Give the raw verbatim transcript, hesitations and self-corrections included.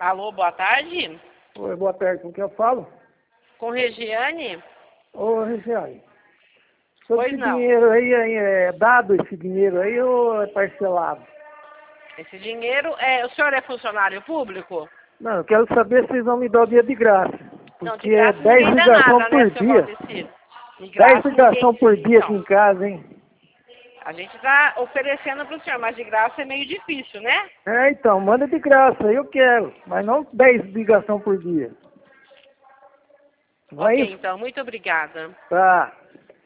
Alô, boa tarde. Oi, boa tarde, com quem eu falo? Com Regiane? Ô, Regiane, sobre Pois esse não. dinheiro aí, é dado esse dinheiro aí ou é parcelado? Esse dinheiro, é, o senhor é funcionário público? Não, eu quero saber se vocês vão me dar o dia de graça. Não, de Porque é graça dez ninguém dá ligações nada, né, por seu dia. Valdecir? De dez graça ninguém... ligações por dia aqui Então, em casa, hein? a gente está oferecendo para o senhor, mas de graça é meio difícil, né? É, então, manda de graça, eu quero. Mas não dez ligações por dia. Não é Ok, isso? então, muito obrigada. Tá.